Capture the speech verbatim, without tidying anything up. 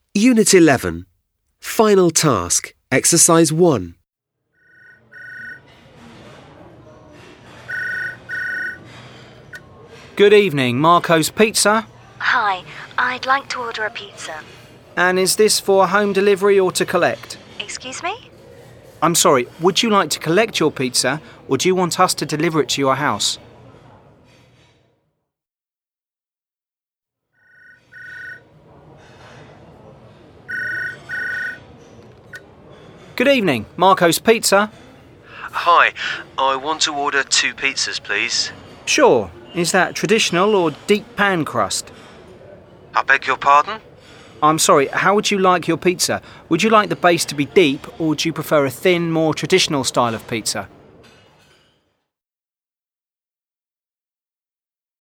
Unit eleven. Final task, Exercise one. Good evening, Marco's Pizza. Hi, I'd like to order a pizza. And is this for home delivery or to collect? Excuse me? I'm sorry, would you like to collect your pizza or do you want us to deliver it to your house? Good evening, Marco's Pizza. Hi, I want to order two pizzas, please. Sure. Is that traditional or deep pan crust? I beg your pardon? I'm sorry, how would you like your pizza? Would you like the base to be deep or do you prefer a thin, more traditional style of pizza?